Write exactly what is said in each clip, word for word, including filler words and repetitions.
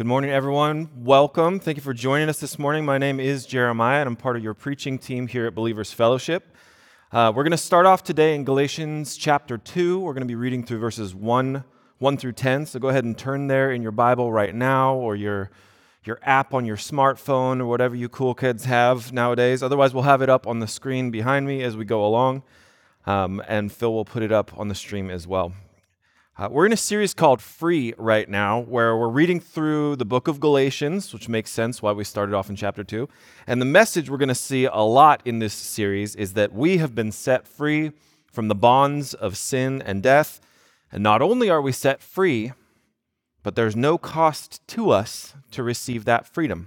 Good morning, everyone. Welcome. Thank you for joining us this morning. My name is Jeremiah, and I'm part of your preaching team here at Believers Fellowship. Uh, we're going to start off today in Galatians chapter two. We're going to be reading through verses one, one through ten. So go ahead and turn there in your Bible right now, or your your app on your smartphone, or whatever you cool kids have nowadays. Otherwise, we'll have it up on the screen behind me as we go along, um, and Phil will put it up on the stream as well. Uh, we're in a series called Free right now, where we're reading through the book of Galatians, which makes sense why we started off in chapter two. And the message we're going to see a lot in this series is that we have been set free from the bonds of sin and death. And not only are we set free, but there's no cost to us to receive that freedom.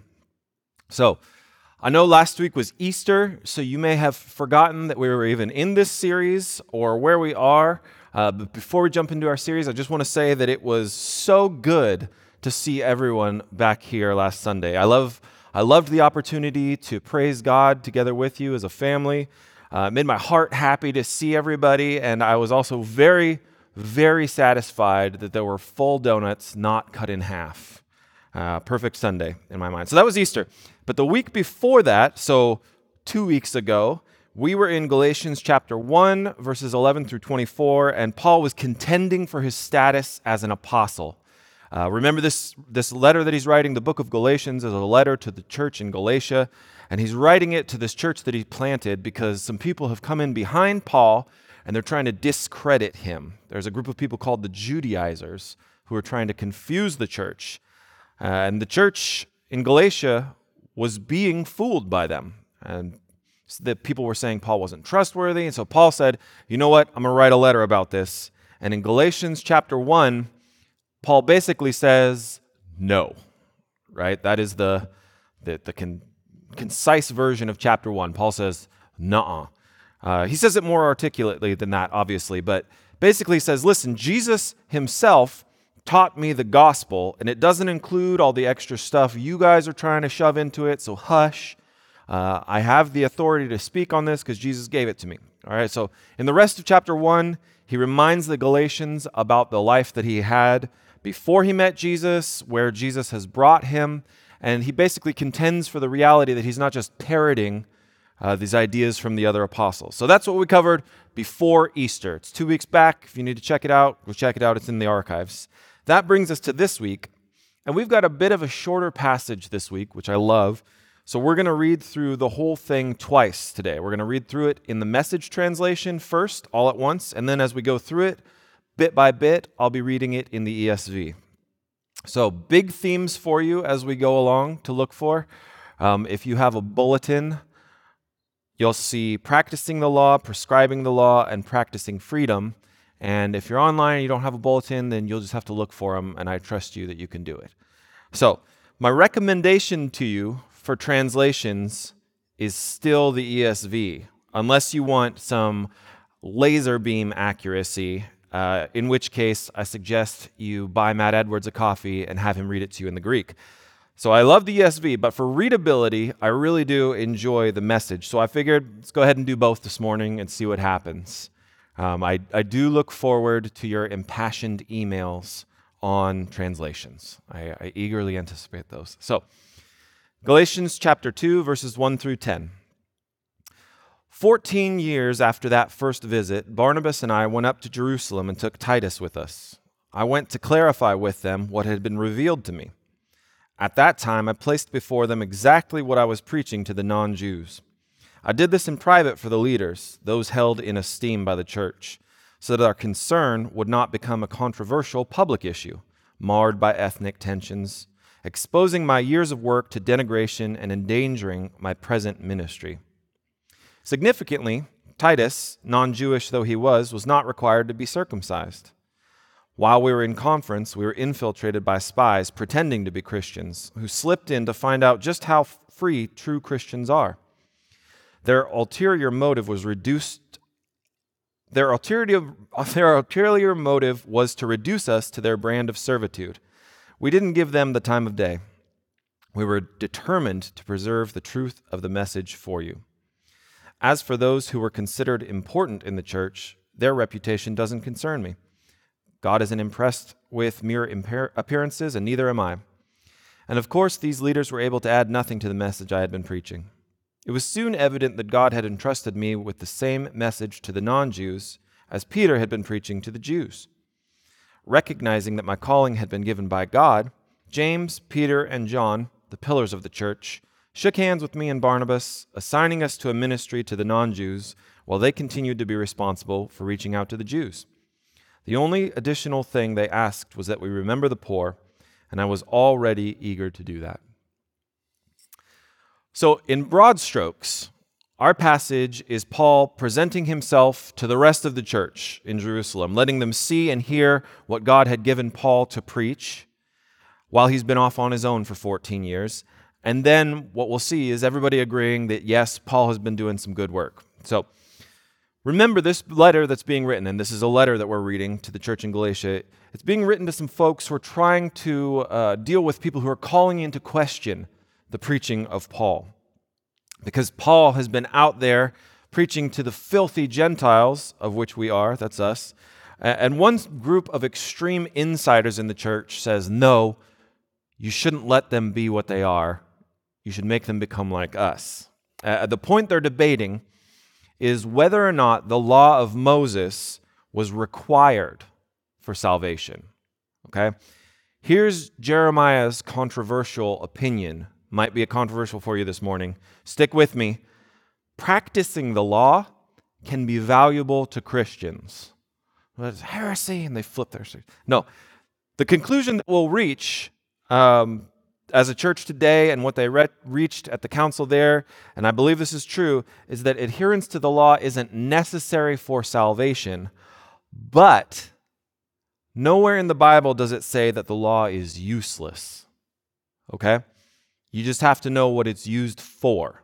So, I know last week was Easter, so you may have forgotten that we were even in this series or where we are. Uh, but before we jump into our series, I just want to say that it was so good to see everyone back here last Sunday. I love, I loved the opportunity to praise God together with you as a family. Uh, it made my heart happy to see everybody, and I was also very, very satisfied that there were full donuts not cut in half. Uh, perfect Sunday in my mind. So that was Easter. But the week before that, so two weeks ago, we were in Galatians chapter one, verses eleven through twenty-four, and Paul was contending for his status as an apostle. Uh, remember this, this letter that he's writing, the book of Galatians, is a letter to the church in Galatia, and he's writing it to this church that he planted because some people have come in behind Paul, and they're trying to discredit him. There's a group of people called the Judaizers who are trying to confuse the church. Uh, and the church in Galatia was being fooled by them. And the people were saying Paul wasn't trustworthy. And so Paul said, you know what? I'm going to write a letter about this. And in Galatians chapter one, Paul basically says, no, right? That is the, the, the con, concise version of chapter one. Paul says, nuh-uh. Uh, he says it more articulately than that, obviously, but basically says, listen, Jesus himself taught me the gospel, and it doesn't include all the extra stuff you guys are trying to shove into it, so hush. Uh, I have the authority to speak on this because Jesus gave it to me. All right, so in the rest of chapter one, he reminds the Galatians about the life that he had before he met Jesus, where Jesus has brought him, and he basically contends for the reality that he's not just parroting uh, these ideas from the other apostles. So that's what we covered before Easter. It's two weeks back. If you need to check it out, go check it out. It's in the archives. That brings us to this week, and we've got a bit of a shorter passage this week, which I love. So we're going to read through the whole thing twice today. We're going to read through it in the Message translation first, all at once, and then as we go through it, bit by bit, I'll be reading it in the E S V. So big themes for you as we go along to look for. Um, if you have a bulletin, you'll see practicing the law, prescribing the law, and practicing freedom. And if you're online and you don't have a bulletin, then you'll just have to look for them, and I trust you that you can do it. So my recommendation to you for translations is still the E S V, unless you want some laser beam accuracy, uh, in which case I suggest you buy Matt Edwards a coffee and have him read it to you in the Greek. So I love the E S V, but for readability, I really do enjoy the Message. So I figured let's go ahead and do both this morning and see what happens. Um, I, I do look forward to your impassioned emails on translations. I, I eagerly anticipate those. So, Galatians chapter two, verses one through ten. Fourteen years after that first visit, Barnabas and I went up to Jerusalem and took Titus with us. I went to clarify with them what had been revealed to me. At that time, I placed before them exactly what I was preaching to the non-Jews. I did this in private for the leaders, those held in esteem by the church, so that our concern would not become a controversial public issue, marred by ethnic tensions, exposing my years of work to denigration and endangering my present ministry. Significantly, Titus, non-Jewish though he was, was not required to be circumcised. While we were in conference, we were infiltrated by spies pretending to be Christians, who slipped in to find out just how free true Christians are. Their ulterior motive was reduced. Their ulterior, their ulterior motive was to reduce us to their brand of servitude. We didn't give them the time of day. We were determined to preserve the truth of the message for you. As for those who were considered important in the church, their reputation doesn't concern me. God isn't impressed with mere appearances, and neither am I. And of course, these leaders were able to add nothing to the message I had been preaching. It was soon evident that God had entrusted me with the same message to the non-Jews as Peter had been preaching to the Jews. Recognizing that my calling had been given by God, James, Peter, and John, the pillars of the church, shook hands with me and Barnabas, assigning us to a ministry to the non-Jews while they continued to be responsible for reaching out to the Jews. The only additional thing they asked was that we remember the poor, and I was already eager to do that. So, in broad strokes, our passage is Paul presenting himself to the rest of the church in Jerusalem, letting them see and hear what God had given Paul to preach while he's been off on his own for fourteen years. And then what we'll see is everybody agreeing that, yes, Paul has been doing some good work. So, remember this letter that's being written, and this is a letter that we're reading to the church in Galatia. It's being written to some folks who are trying to uh, deal with people who are calling into question the preaching of Paul. Because Paul has been out there preaching to the filthy Gentiles, of which we are, that's us. And one group of extreme insiders in the church says, no, you shouldn't let them be what they are. You should make them become like us. Uh, the point they're debating is whether or not the law of Moses was required for salvation. Okay? Here's Jeremiah's controversial opinion. Might be a controversial for you this morning. Stick with me. Practicing the law can be valuable to Christians. Well, it's heresy, and they flip their... No. The conclusion that we'll reach um, as a church today and what they re- reached at the council there, and I believe this is true, is that adherence to the law isn't necessary for salvation, but nowhere in the Bible does it say that the law is useless. Okay? You just have to know what it's used for.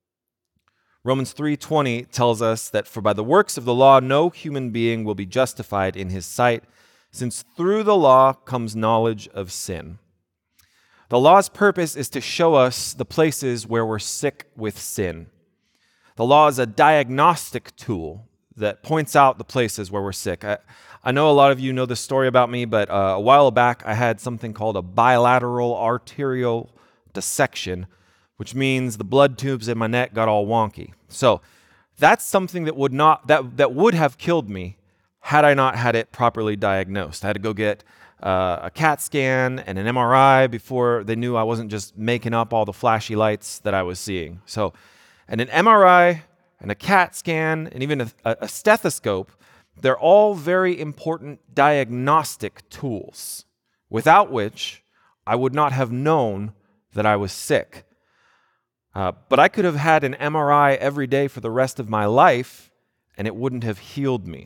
Romans three twenty tells us that for by the works of the law no human being will be justified in his sight, since through the law comes knowledge of sin. The law's purpose is to show us the places where we're sick with sin. The law is a diagnostic tool that points out the places where we're sick. I, I know a lot of you know this story about me, but uh, a while back I had something called a bilateral arterial dissection, which means the blood tubes in my neck got all wonky. So that's something that would not that that would have killed me had I not had it properly diagnosed. I had to go get uh, a CAT scan and an M R I before they knew I wasn't just making up all the flashy lights that I was seeing. So, and an M R I and a CAT scan and even a, a stethoscope, they're all very important diagnostic tools, without which I would not have known that I was sick. Uh, but I could have had an M R I every day for the rest of my life, and it wouldn't have healed me.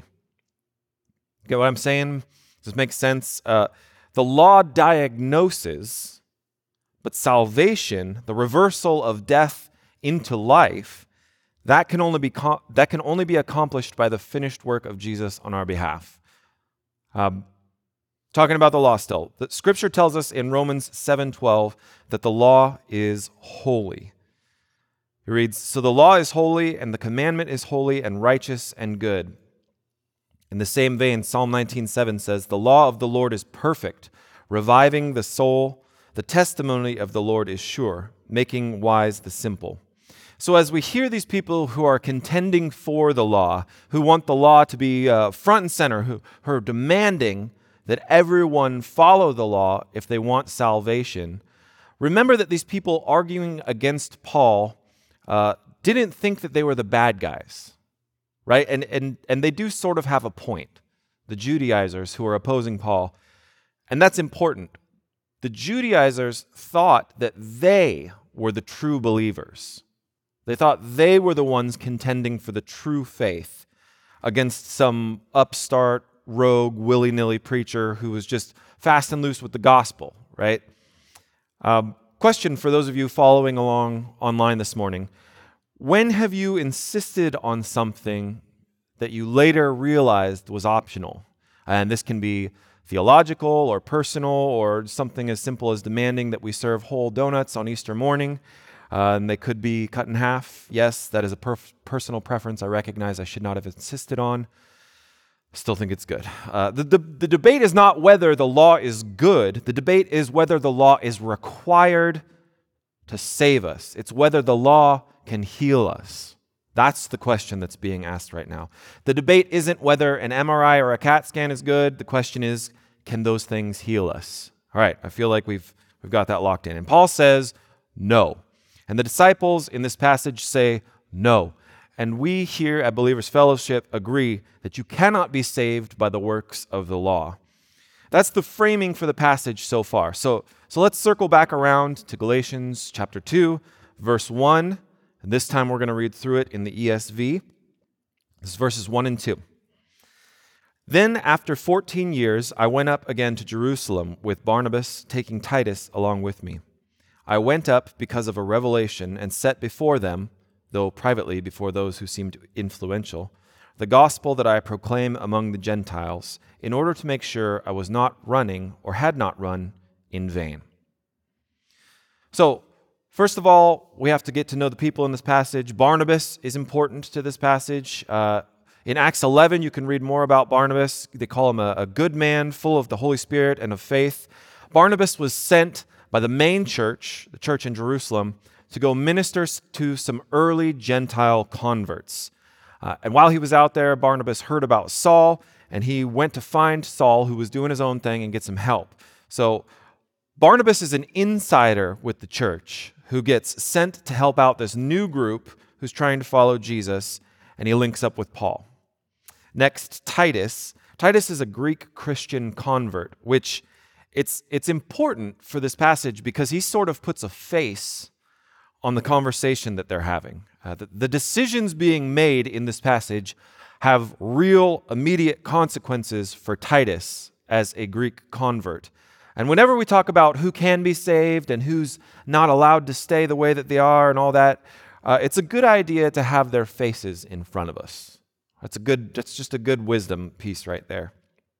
Get what I'm saying? Does this make sense? Uh, the law diagnoses, but salvation, the reversal of death into life, that can only be com- that can only be accomplished by the finished work of Jesus on our behalf. Um, Talking about the law still. The scripture tells us in Romans seven twelve that the law is holy. It reads, so the law is holy, and the commandment is holy and righteous and good. In the same vein, Psalm nineteen seven says, the law of the Lord is perfect, reviving the soul. The testimony of the Lord is sure, making wise the simple. So as we hear these people who are contending for the law, who want the law to be uh, front and center, who, who are demanding that everyone follow the law if they want salvation, remember that these people arguing against Paul uh, didn't think that they were the bad guys, right? And, and, and they do sort of have a point, the Judaizers who are opposing Paul, and that's important. The Judaizers thought that they were the true believers. They thought they were the ones contending for the true faith against some upstart, rogue, willy-nilly preacher who was just fast and loose with the gospel, right? Um, question for those of you following along online this morning. When have you insisted on something that you later realized was optional? And this can be theological or personal or something as simple as demanding that we serve whole donuts on Easter morning. Uh, and they could be cut in half. Yes, that is a perf- personal preference I recognize I should not have insisted on. Still think it's good. Uh, the, the, the debate is not whether the law is good. The debate is whether the law is required to save us. It's whether the law can heal us. That's the question that's being asked right now. The debate isn't whether an M R I or a CAT scan is good. The question is, can those things heal us? All right, I feel like we've, we've got that locked in. And Paul says no. And the disciples in this passage say no. And we here at Believers Fellowship agree that you cannot be saved by the works of the law. That's the framing for the passage so far. So, so let's circle back around to Galatians chapter two, verse one. And this time we're going to read through it in the E S V. This is verses one and two. Then after fourteen years, I went up again to Jerusalem with Barnabas, taking Titus along with me. I went up because of a revelation and set before them, though privately before those who seemed influential, the gospel that I proclaim among the Gentiles, in order to make sure I was not running or had not run in vain. So, first of all, we have to get to know the people in this passage. Barnabas is important to this passage. Uh, in Acts eleven, you can read more about Barnabas. They call him a, a good man, full of the Holy Spirit and of faith. Barnabas was sent by the main church, the church in Jerusalem, to go minister to some early Gentile converts. Uh, and while he was out there, Barnabas heard about Saul, and he went to find Saul, who was doing his own thing, and get some help. So Barnabas is an insider with the church who gets sent to help out this new group who's trying to follow Jesus, and he links up with Paul. Next, Titus. Titus is a Greek Christian convert, which it's, it's important for this passage because he sort of puts a face on the conversation that they're having. Uh, the, the decisions being made in this passage have real immediate consequences for Titus as a Greek convert. And whenever we talk about who can be saved and who's not allowed to stay the way that they are and all that, uh, it's a good idea to have their faces in front of us. That's a good. That's just a good wisdom piece right there.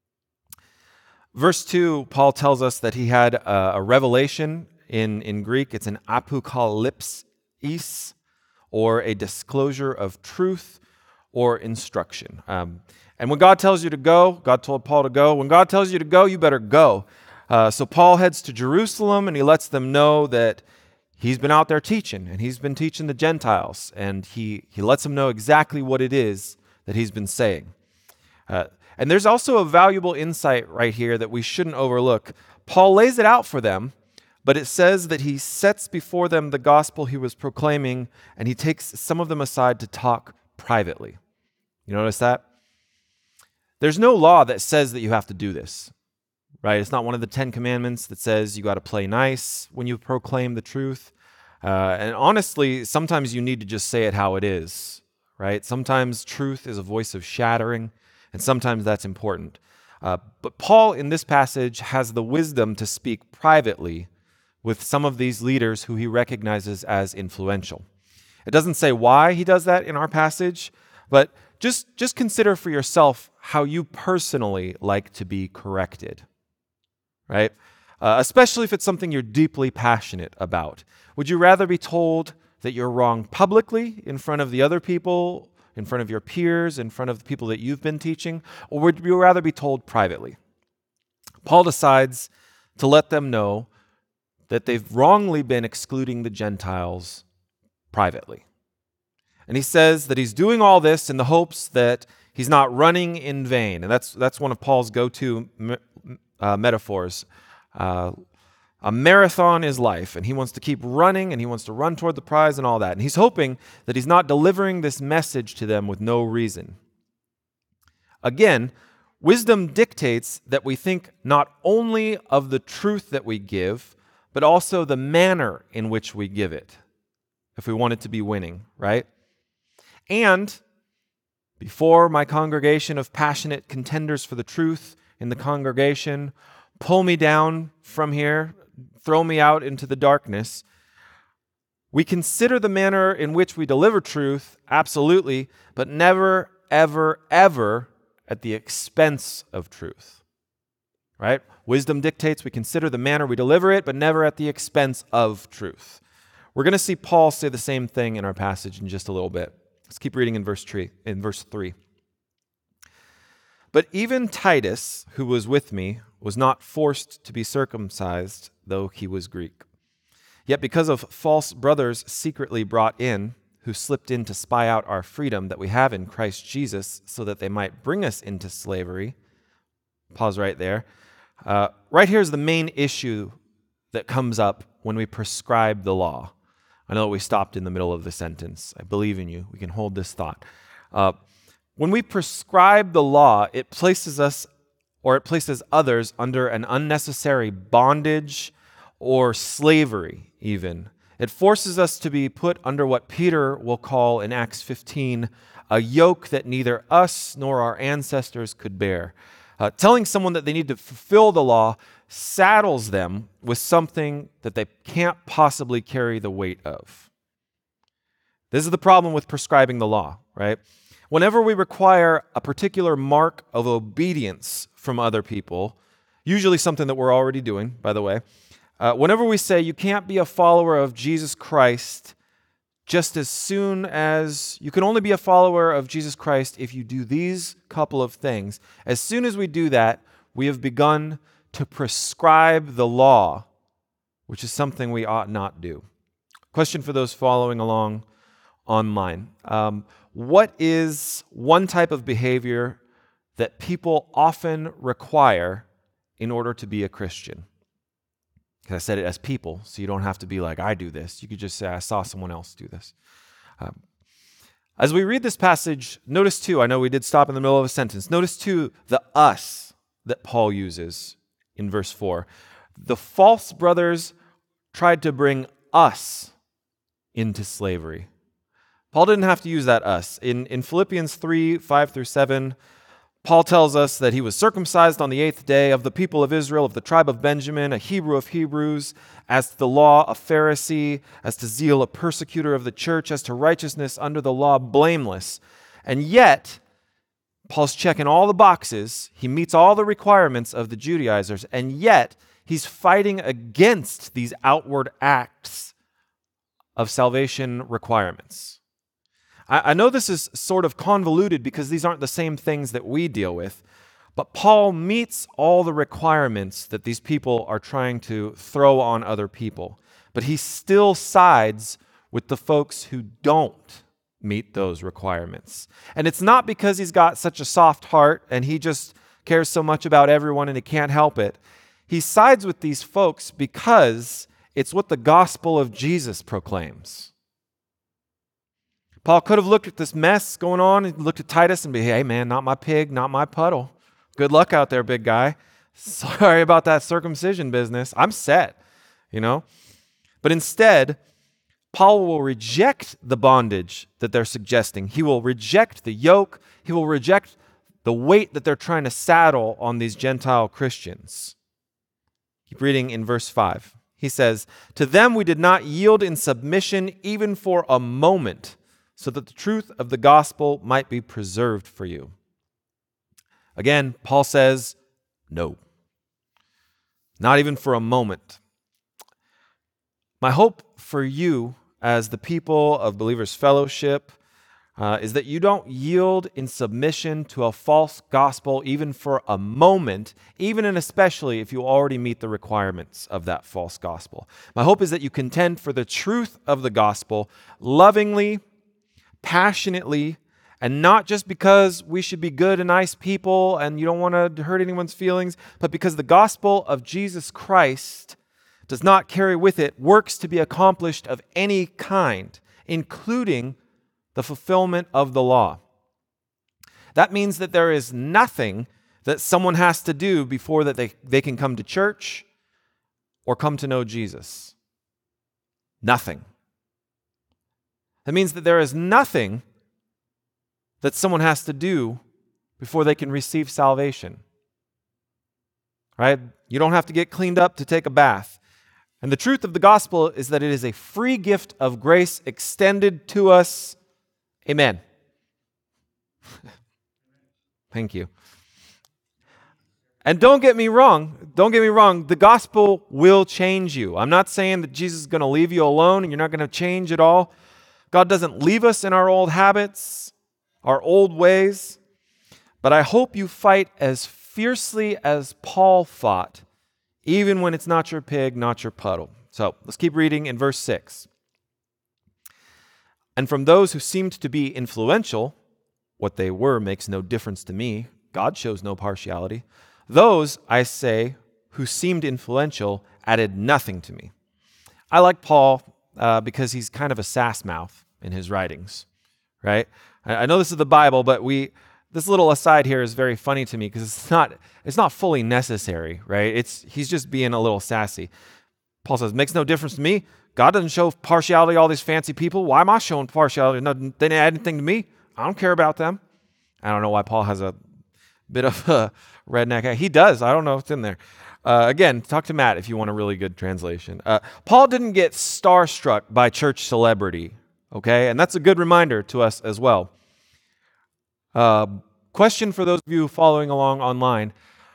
Verse two, Paul tells us that he had a, a revelation. In, in Greek, it's an apokalypsis, or a disclosure of truth or instruction. Um, and when God tells you to go, God told Paul to go. When God tells you to go, you better go. Uh, so Paul heads to Jerusalem, and he lets them know that he's been out there teaching, and he's been teaching the Gentiles, and he, he lets them know exactly what it is that he's been saying. Uh, and there's also a valuable insight right here that we shouldn't overlook. Paul lays it out for them, but it says that he sets before them the gospel he was proclaiming, and he takes some of them aside to talk privately. You notice that? There's no law that says that you have to do this, right? It's not one of the Ten Commandments that says you got to play nice when you proclaim the truth. Uh, and honestly, sometimes you need to just say it how it is, right? Sometimes truth is a voice of shattering, and sometimes that's important. Uh, but Paul, in this passage, has the wisdom to speak privately with some of these leaders who he recognizes as influential. It doesn't say why he does that in our passage, but just, just consider for yourself how you personally like to be corrected, right? Uh, especially if it's something you're deeply passionate about. Would you rather be told that you're wrong publicly in front of the other people, in front of your peers, in front of the people that you've been teaching, or would you rather be told privately? Paul decides to let them know that they've wrongly been excluding the Gentiles privately. And he says that he's doing all this in the hopes that he's not running in vain. And that's that's one of Paul's go-to me, uh, metaphors. Uh, a marathon is life, and he wants to keep running, and he wants to run toward the prize and all that. And he's hoping that he's not delivering this message to them with no reason. Again, wisdom dictates that we think not only of the truth that we give, but also the manner in which we give it, if we want it to be winning, right? And before my congregation of passionate contenders for the truth in the congregation pull me down from here, throw me out into the darkness, we consider the manner in which we deliver truth, absolutely, but never, ever, ever at the expense of truth. Right? Wisdom dictates we consider the manner we deliver it, but never at the expense of truth. We're going to see Paul say the same thing in our passage in just a little bit. Let's keep reading in verse three. In verse three. But even Titus, who was with me, was not forced to be circumcised, though he was Greek. Yet because of false brothers secretly brought in, who slipped in to spy out our freedom that we have in Christ Jesus, so that they might bring us into slavery. Pause right there. Uh, right here is the main issue that comes up when we prescribe the law. I know we stopped in the middle of the sentence. I believe in you. We can hold this thought. Uh, when we prescribe the law, it places us, or it places others, under an unnecessary bondage or slavery, even. It forces us to be put under what Peter will call in Acts fifteen, a yoke that neither us nor our ancestors could bear. Uh, telling someone that they need to fulfill the law saddles them with something that they can't possibly carry the weight of. This is the problem with prescribing the law, right? Whenever we require a particular mark of obedience from other people, usually something that we're already doing, by the way, uh, whenever we say you can't be a follower of Jesus Christ just as soon as you can only be a follower of Jesus Christ if you do these couple of things, as soon as we do that, we have begun to prescribe the law, which is something we ought not do. Question for those following along online. Um, what is one type of behavior that people often require in order to be a Christian? Because I said it as people, so you don't have to be like, I do this. You could just say, I saw someone else do this. Um, as we read this passage, notice too, I know we did stop in the middle of a sentence, notice too the us that Paul uses in verse four. The false brothers tried to bring us into slavery. Paul didn't have to use that us. In, in Philippians three, five through seven, Paul tells us that he was circumcised on the eighth day, of the people of Israel, of the tribe of Benjamin, a Hebrew of Hebrews, as to the law, a Pharisee, as to zeal, a persecutor of the church, as to righteousness under the law, blameless. And yet, Paul's checking all the boxes. He meets all the requirements of the Judaizers, and yet he's fighting against these outward acts of salvation requirements. I know this is sort of convoluted because these aren't the same things that we deal with, but Paul meets all the requirements that these people are trying to throw on other people. But he still sides with the folks who don't meet those requirements. And it's not because he's got such a soft heart and he just cares so much about everyone and he can't help it. He sides with these folks because it's what the gospel of Jesus proclaims. Paul could have looked at this mess going on and looked at Titus and be, hey man, not my pig, not my puddle. Good luck out there, big guy. Sorry about that circumcision business. I'm set, you know. But instead, Paul will reject the bondage that they're suggesting. He will reject the yoke. He will reject the weight that they're trying to saddle on these Gentile Christians. Keep reading in verse five. He says, to them we did not yield in submission even for a moment, so that the truth of the gospel might be preserved for you. Again, Paul says, no. Not even for a moment. My hope for you as the people of Believers Fellowship uh, is that you don't yield in submission to a false gospel even for a moment, even and especially if you already meet the requirements of that false gospel. My hope is that you contend for the truth of the gospel lovingly, passionately, and not just because we should be good and nice people and you don't want to hurt anyone's feelings, but because the gospel of Jesus Christ does not carry with it works to be accomplished of any kind, including the fulfillment of the law. That means that there is nothing that someone has to do before that they, they can come to church or come to know Jesus. Nothing. That means that there is nothing that someone has to do before they can receive salvation. Right? You don't have to get cleaned up to take a bath. And the truth of the gospel is that it is a free gift of grace extended to us. Amen. Thank you. And don't get me wrong, don't get me wrong, the gospel will change you. I'm not saying that Jesus is going to leave you alone and you're not going to change at all. God doesn't leave us in our old habits, our old ways. But I hope you fight as fiercely as Paul fought, even when it's not your pig, not your puddle. So let's keep reading in verse six. And from those who seemed to be influential, what they were makes no difference to me. God shows no partiality. Those, I say, who seemed influential added nothing to me. I like Paul uh, because he's kind of a sass mouth in his writings, right? I, I know this is the Bible, but we this little aside here is very funny to me because it's not it's not fully necessary, right? It's he's just being a little sassy. Paul says, makes no difference to me. God doesn't show partiality to all these fancy people. Why am I showing partiality? No, they didn't add anything to me. I don't care about them. I don't know why Paul has a bit of a redneck. He does. I don't know. It's in there. Uh, again, talk to Matt if you want a really good translation. Uh, Paul didn't get starstruck by church celebrity, okay? And that's a good reminder to us as well. Uh, question for those of you following along online.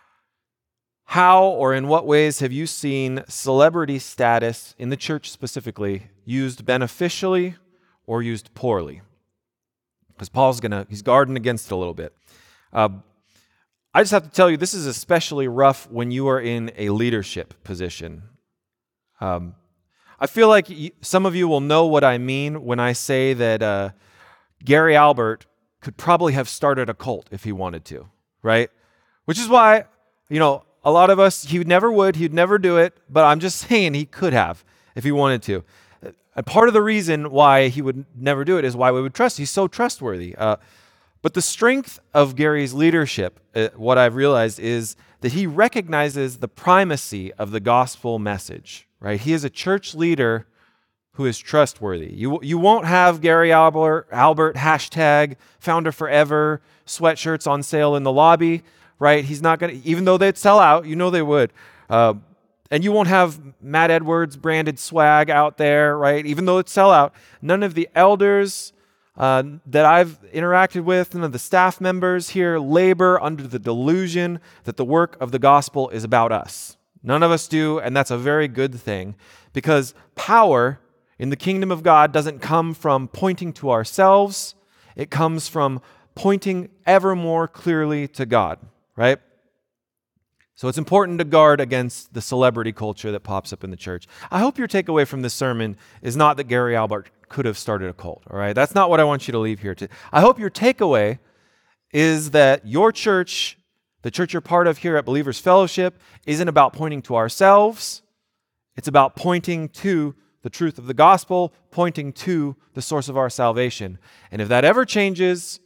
How or in what ways have you seen celebrity status in the church specifically used beneficially or used poorly? Because Paul's gonna, he's guarding against it a little bit. Uh, I just have to tell you, this is especially rough when you are in a leadership position. Um, I feel like y- some of you will know what I mean when I say that uh, Gary Albert could probably have started a cult if he wanted to, right? Which is why, you know, a lot of us, he never would, he'd never do it, but I'm just saying he could have if he wanted to. And part of the reason why he would never do it is why we would trust. He's so trustworthy. Uh, but the strength of Gary's leadership, uh, what I've realized is that he recognizes the primacy of the gospel message, right? He is a church leader who is trustworthy. You, you won't have Gary Albert, Albert hashtag founder forever sweatshirts on sale in the lobby, right? He's not going to, even though they'd sell out, you know they would. Uh, and you won't have Matt Edwards branded swag out there, right? Even though it'd sell out. None of the elders uh, that I've interacted with, none of the staff members here labor under the delusion that the work of the gospel is about us. None of us do, and that's a very good thing, because power in the kingdom of God doesn't come from pointing to ourselves. It comes from pointing ever more clearly to God, right? So it's important to guard against the celebrity culture that pops up in the church. I hope your takeaway from this sermon is not that Gary Albert could have started a cult, all right? That's not what I want you to leave here to. I hope your takeaway is that your church, the church you're part of here at Believers Fellowship, isn't about pointing to ourselves. It's about pointing to the truth of the gospel, pointing to the source of our salvation. And if that ever changes,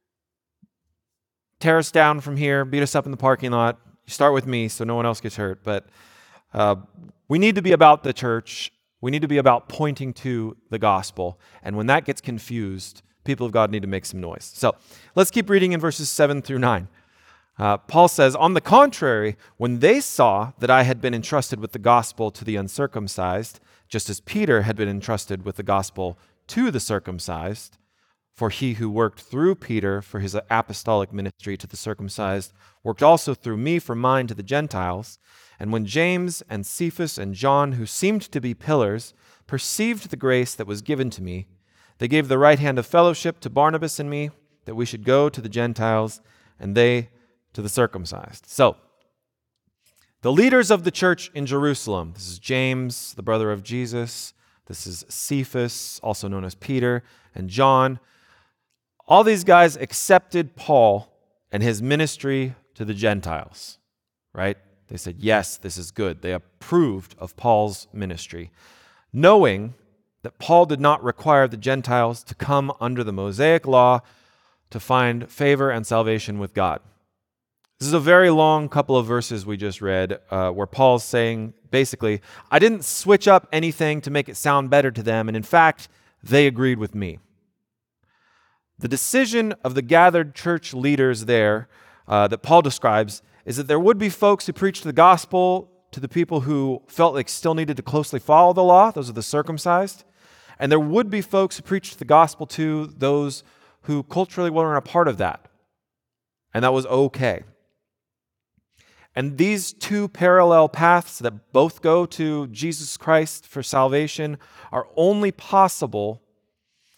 tear us down from here, beat us up in the parking lot. You start with me so no one else gets hurt. But uh, we need to be about the church. We need to be about pointing to the gospel. And when that gets confused, people of God need to make some noise. So let's keep reading in verses seven through nine. Uh, Paul says, on the contrary, when they saw that I had been entrusted with the gospel to the uncircumcised, just as Peter had been entrusted with the gospel to the circumcised, for he who worked through Peter for his apostolic ministry to the circumcised worked also through me for mine to the Gentiles. And when James and Cephas and John, who seemed to be pillars, perceived the grace that was given to me, they gave the right hand of fellowship to Barnabas and me, that we should go to the Gentiles, and they to the circumcised. So, the leaders of the church in Jerusalem, this is James, the brother of Jesus, this is Cephas, also known as Peter, and John. All these guys accepted Paul and his ministry to the Gentiles, right? They said, yes, this is good. They approved of Paul's ministry, knowing that Paul did not require the Gentiles to come under the Mosaic law to find favor and salvation with God. This is a very long couple of verses we just read uh, where Paul's saying, basically, I didn't switch up anything to make it sound better to them, and in fact, they agreed with me. The decision of the gathered church leaders there uh, that Paul describes is that there would be folks who preached the gospel to the people who felt like still needed to closely follow the law, those are the circumcised, and there would be folks who preached the gospel to those who culturally weren't a part of that, and that was okay. And these two parallel paths that both go to Jesus Christ for salvation are only possible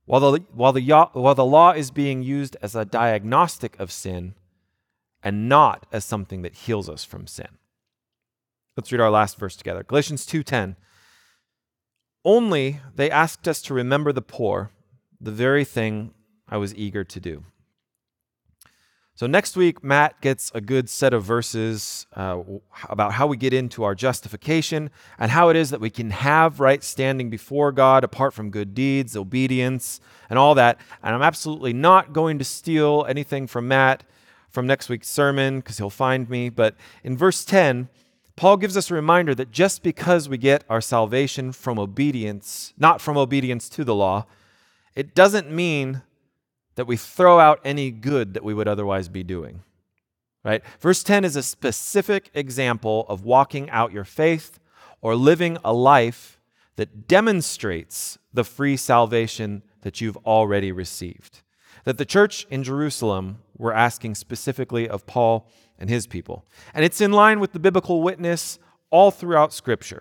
While the, while, the, while the law is being used as a diagnostic of sin and not as something that heals us from sin. Let's read our last verse together. Galatians two ten. Only they asked us to remember the poor, the very thing I was eager to do. So next week, Matt gets a good set of verses uh, about how we get into our justification and how it is that we can have right standing before God apart from good deeds, obedience, and all that. And I'm absolutely not going to steal anything from Matt from next week's sermon because he'll find me. But in verse ten, Paul gives us a reminder that just because we get our salvation from obedience, not from obedience to the law, it doesn't mean that we throw out any good that we would otherwise be doing, right? Verse ten is a specific example of walking out your faith or living a life that demonstrates the free salvation that you've already received. That the church in Jerusalem were asking specifically of Paul and his people. And it's in line with the biblical witness all throughout Scripture.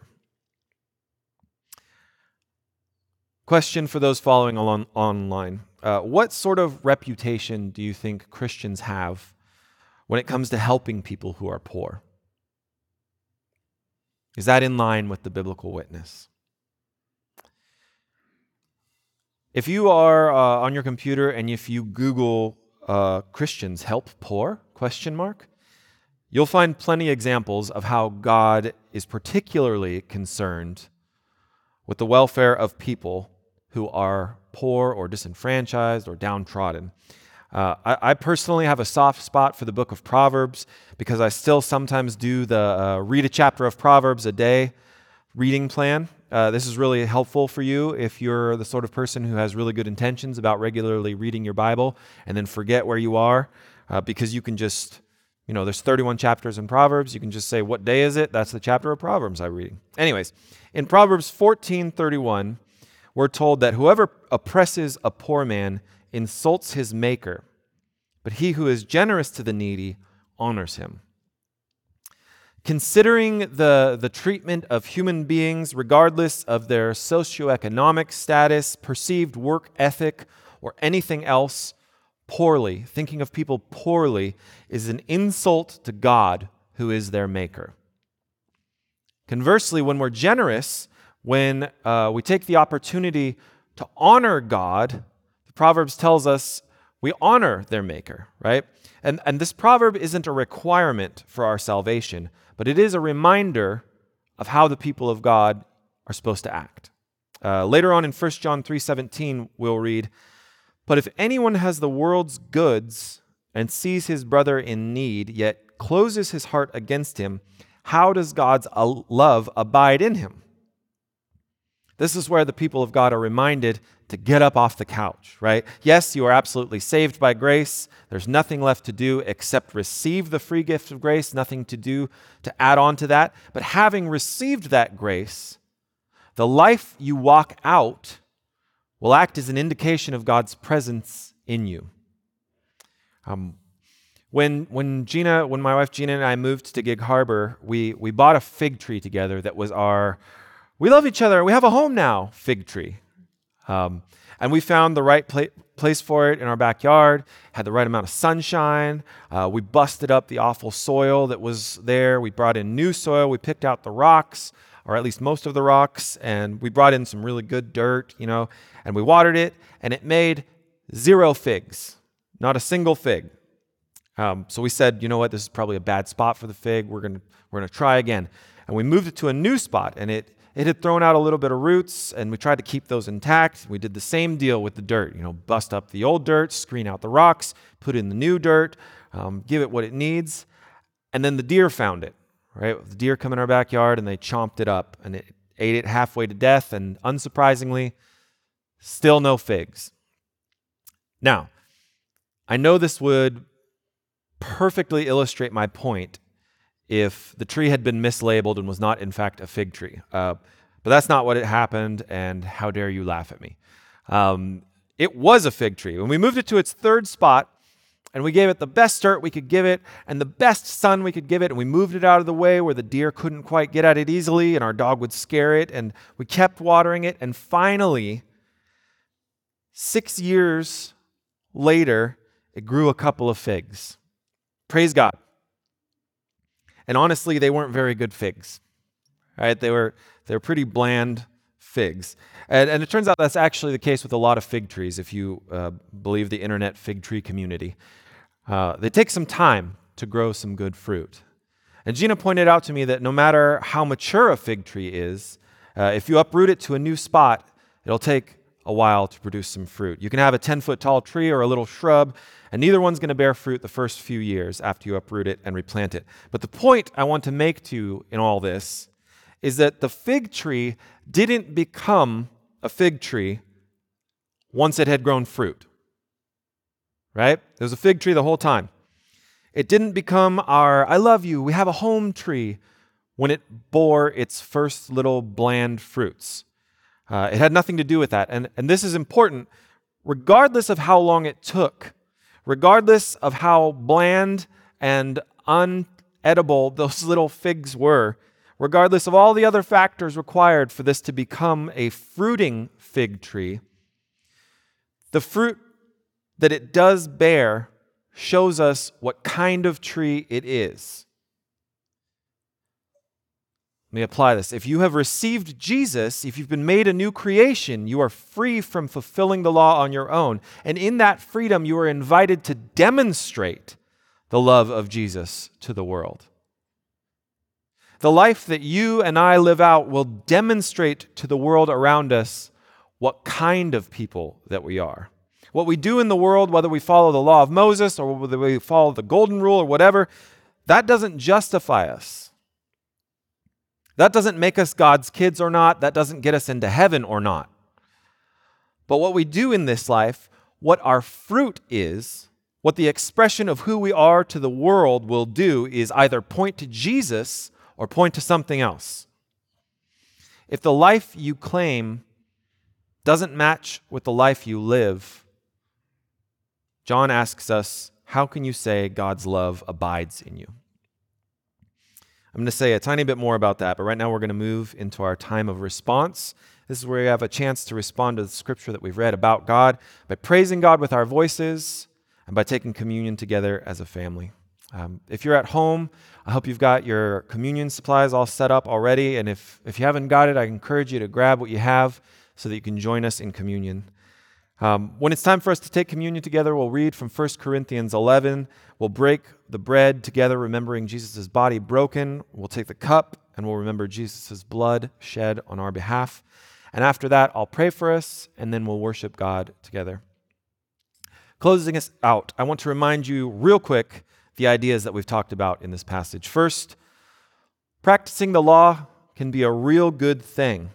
Question for those following along online. Uh, what sort of reputation do you think Christians have when it comes to helping people who are poor? Is that in line with the biblical witness? If you are uh, on your computer and if you Google uh, Christians help poor, question mark, you'll find plenty of examples of how God is particularly concerned with the welfare of people who are poor or disenfranchised or downtrodden. Uh, I, I personally have a soft spot for the book of Proverbs because I still sometimes do the uh, read a chapter of Proverbs a day reading plan. Uh, this is really helpful for you if you're the sort of person who has really good intentions about regularly reading your Bible and then forget where you are uh, because you can just, you know, there's thirty-one chapters in Proverbs. You can just say, what day is it? That's the chapter of Proverbs I'm reading. Anyways, in Proverbs fourteen thirty-one, we're told that whoever oppresses a poor man insults his maker, but he who is generous to the needy honors him. Considering the, the treatment of human beings, regardless of their socioeconomic status, perceived work ethic, or anything else, poorly, thinking of people poorly, is an insult to God, who is their maker. Conversely, when we're generous, when uh, we take the opportunity to honor God, the Proverbs tells us we honor their maker, right? And, and this proverb isn't a requirement for our salvation, but it is a reminder of how the people of God are supposed to act. Uh, later on in First John three seventeen, we'll read, "But if anyone has the world's goods and sees his brother in need, yet closes his heart against him, how does God's love abide in him?" This is where the people of God are reminded to get up off the couch, right? Yes, you are absolutely saved by grace. There's nothing left to do except receive the free gift of grace, nothing to do to add on to that. But having received that grace, the life you walk out will act as an indication of God's presence in you. Um, when when Gina, when my wife Gina and I moved to Gig Harbor, we we bought a fig tree together that was our we love each other, we have a home now fig tree. Um, and we found the right pla- place for it in our backyard, had the right amount of sunshine. Uh, we busted up the awful soil that was there. We brought in new soil. We picked out the rocks, or at least most of the rocks, and we brought in some really good dirt, you know, and we watered it, and it made zero figs, not a single fig. Um, so we said, you know what, this is probably a bad spot for the fig. We're gonna we're gonna try again. And we moved it to a new spot, and it It had thrown out a little bit of roots, and we tried to keep those intact. We did the same deal with the dirt, you know, bust up the old dirt, screen out the rocks, put in the new dirt, um, give it what it needs. And then the deer found it, right? The deer come in our backyard, and they chomped it up, and it ate it halfway to death, and unsurprisingly, still no figs. Now, I know this would perfectly illustrate my point if the tree had been mislabeled and was not, in fact, a fig tree. Uh, but that's not what it happened, and how dare you laugh at me. Um, it was a fig tree. When we moved it to its third spot, and we gave it the best dirt we could give it, and the best sun we could give it, and we moved it out of the way where the deer couldn't quite get at it easily, and our dog would scare it, and we kept watering it, and finally, Six years later, it grew a couple of figs. Praise God. And honestly, they weren't very good figs. Right? They were they were pretty bland figs. And, and it turns out that's actually the case with a lot of fig trees, if you uh, believe the internet fig tree community. Uh, they take some time to grow some good fruit. And Gina pointed out to me that no matter how mature a fig tree is, uh, if you uproot it to a new spot, it'll take a while to produce some fruit. You can have a ten-foot tall tree or a little shrub, and neither one's going to bear fruit the first few years after you uproot it and replant it. But the point I want to make to you in all this is that the fig tree didn't become a fig tree once it had grown fruit. Right? It was a fig tree the whole time. It didn't become our, I love you, we have a home tree, when it bore its first little bland fruits. Uh, it had nothing to do with that. And, and this is important. Regardless of how long it took, regardless of how bland and unedible those little figs were, regardless of all the other factors required for this to become a fruiting fig tree, the fruit that it does bear shows us what kind of tree it is. Let me apply this. If you have received Jesus, if you've been made a new creation, you are free from fulfilling the law on your own. And in that freedom, you are invited to demonstrate the love of Jesus to the world. The life that you and I live out will demonstrate to the world around us what kind of people that we are. What we do in the world, whether we follow the law of Moses or whether we follow the golden rule or whatever, that doesn't justify us. That doesn't make us God's kids or not. That doesn't get us into heaven or not. But what we do in this life, what our fruit is, what the expression of who we are to the world will do is either point to Jesus or point to something else. If the life you claim doesn't match with the life you live, John asks us, how can you say God's love abides in you? I'm going to say a tiny bit more about that, but right now we're going to move into our time of response. This is where we have a chance to respond to the scripture that we've read about God by praising God with our voices and by taking communion together as a family. Um, if you're at home, I hope you've got your communion supplies all set up already, and if, if you haven't got it, I encourage you to grab what you have so that you can join us in communion. Um, when it's time for us to take communion together, we'll read from First Corinthians eleven. We'll break the bread together, remembering Jesus' body broken. We'll take the cup, and we'll remember Jesus' blood shed on our behalf. And after that, I'll pray for us, and then we'll worship God together. Closing us out, I want to remind you real quick the ideas that we've talked about in this passage. First, practicing the law can be a real good thing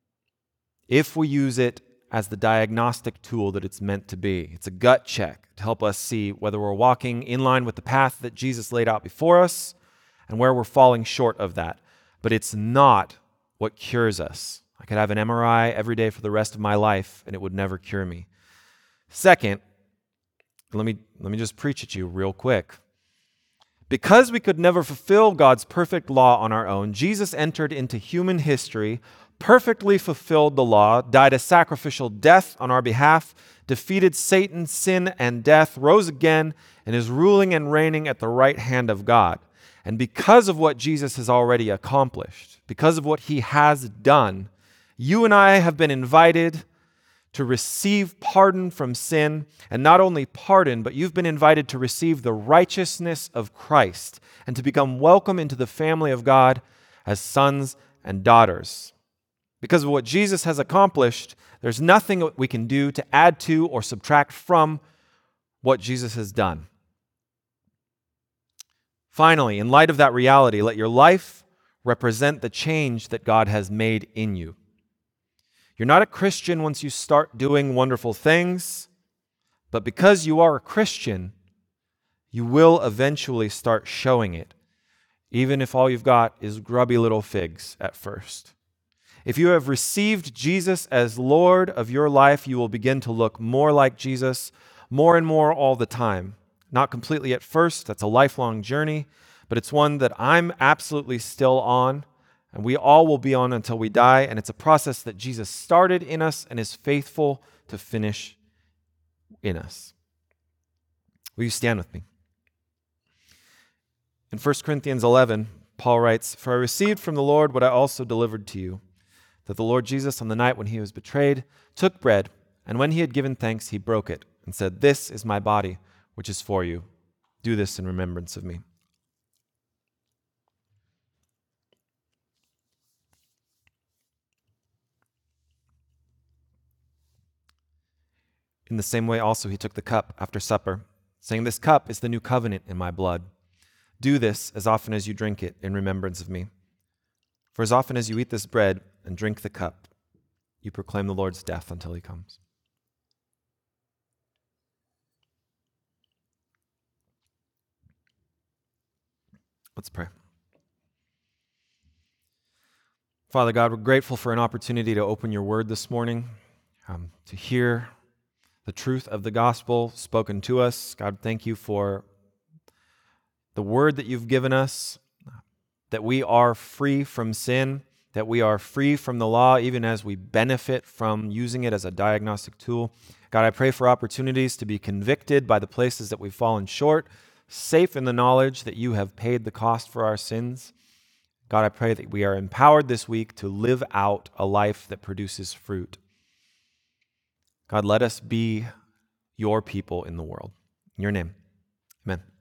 if we use it as the diagnostic tool that it's meant to be. It's a gut check to help us see whether we're walking in line with the path that Jesus laid out before us and where we're falling short of that. But it's not what cures us. I could have an M R I every day for the rest of my life and it would never cure me. Second, let me, let me just preach at you real quick. Because we could never fulfill God's perfect law on our own, Jesus entered into human history, perfectly fulfilled the law, died a sacrificial death on our behalf, defeated Satan, sin, and death, rose again, and is ruling and reigning at the right hand of God. And because of what Jesus has already accomplished, because of what he has done, you and I have been invited to receive pardon from sin, and not only pardon, but you've been invited to receive the righteousness of Christ and to become welcome into the family of God as sons and daughters. Because of what Jesus has accomplished, there's nothing we can do to add to or subtract from what Jesus has done. Finally, in light of that reality, let your life represent the change that God has made in you. You're not a Christian once you start doing wonderful things, but because you are a Christian, you will eventually start showing it, even if all you've got is grubby little figs at first. If you have received Jesus as Lord of your life, you will begin to look more like Jesus, more and more all the time. Not completely at first, that's a lifelong journey, but it's one that I'm absolutely still on, and we all will be on until we die, and it's a process that Jesus started in us and is faithful to finish in us. Will you stand with me? In First Corinthians eleven, Paul writes, "For I received from the Lord what I also delivered to you, that the Lord Jesus, on the night when he was betrayed, took bread, and when he had given thanks, he broke it, and said, 'This is my body, which is for you. Do this in remembrance of me.'" In the same way also he took the cup after supper, saying, "This cup is the new covenant in my blood. Do this as often as you drink it in remembrance of me. For as often as you eat this bread and drink the cup, you proclaim the Lord's death until he comes." Let's pray. Father God, we're grateful for an opportunity to open your word this morning, um, to hear the truth of the gospel spoken to us. God, thank you for the word that you've given us, that we are free from sin, that we are free from the law, even as we benefit from using it as a diagnostic tool. God, I pray for opportunities to be convicted by the places that we've fallen short, safe in the knowledge that you have paid the cost for our sins. God, I pray that we are empowered this week to live out a life that produces fruit. God, let us be your people in the world. In your name, amen.